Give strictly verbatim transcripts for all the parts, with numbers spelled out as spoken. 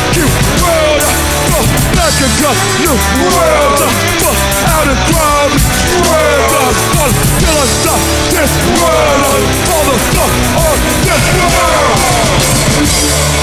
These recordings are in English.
you world. Fuck back and cut you world. Fuck out and crowd world. Fuck till I stop this world. All the fuck on this world.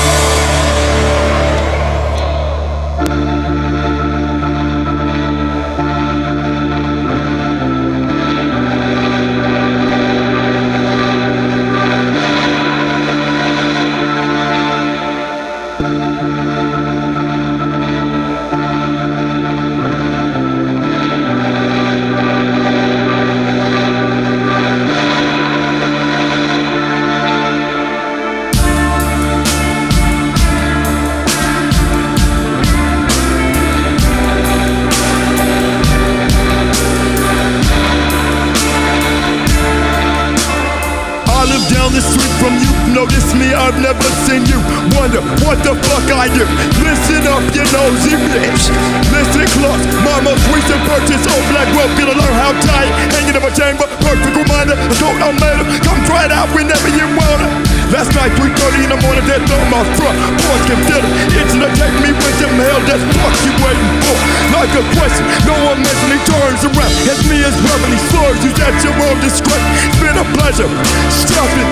Down the street from you, notice me, I've never seen you. Wonder what the fuck I do. Listen up, you nosy bitch. Listen close, my most recent purchase. Old black rope, gonna learn how tight. Hanging in my chamber, perfect reminder. A coat I made her, come try it out whenever you want it. Last night, three thirty in the morning, dead on my front. Boys can feel it, itching to take me with them hell. That's what you waiting for. Like a question, no one mentally turns around. As me as verbally slurs, use that your own disgrace. It's been a pleasure. Stop it.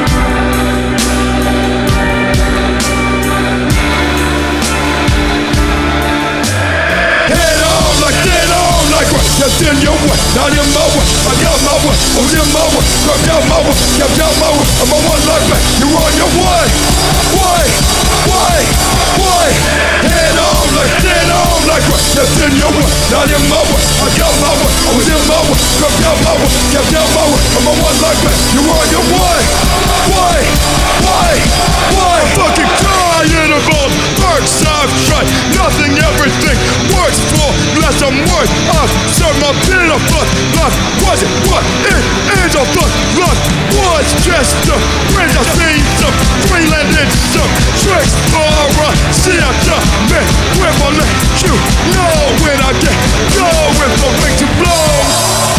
Head on like dead on like what? Just in your way, not in my way. I got my way, oh in my way. Grab down my way, grab down my way. I'm on one like that, you're on your way. Way, way, way. Head on like dead on like what? Just in your way, not in my way. I got my way, oh in my way. Grab down my way, grab down my way. I'm on one like that, you're on your way. Way, way, way. Fucking tired of all perks I've tried. Nothing, everything works for less I'm worth. I've served my bit of fuck life. Was it what it is? A fuck life was just a bridge. I've seen some freelanded some tricks for a see I done man. When I let you know when I get going for ring to blow.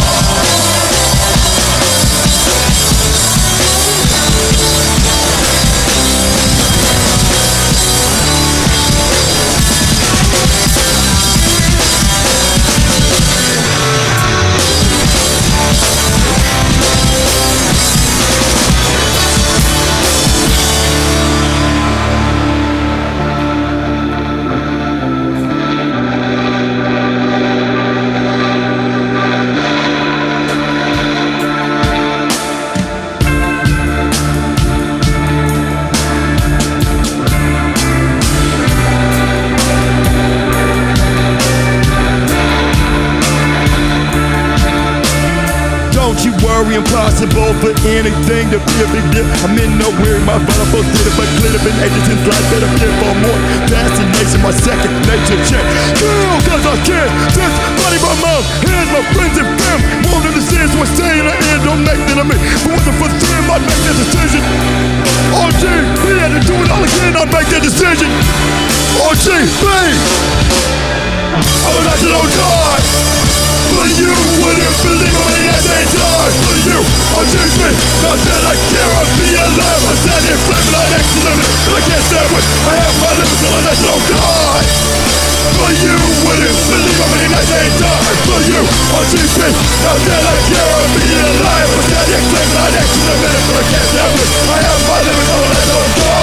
Impossible for anything to be a big deal. I'm in nowhere, my vulnerable did it, but glitter been agents in life that appear for more fascination. My second nature check. Girl, cause I can. Just buddy my mom, here's my friends and fam. Won't understand, so I stay in the end, don't make that of me. But what the first time I'd make that decision. O G, we had to do it all again, I'd make that decision. O G, B. I'm a national guard. For you, wouldn't believe me as they die. For you, I'll choose me. Not that I care, I'll be alive. I stand here flaming like excellent. But I can't stand with, I have my limits till I national guard. For you, wouldn't believe me as they die. For you, I'll choose me. Not that I care, I'll be alive. I stand here flaming like excellent. But I can't stand with, I have my limits till I national guard.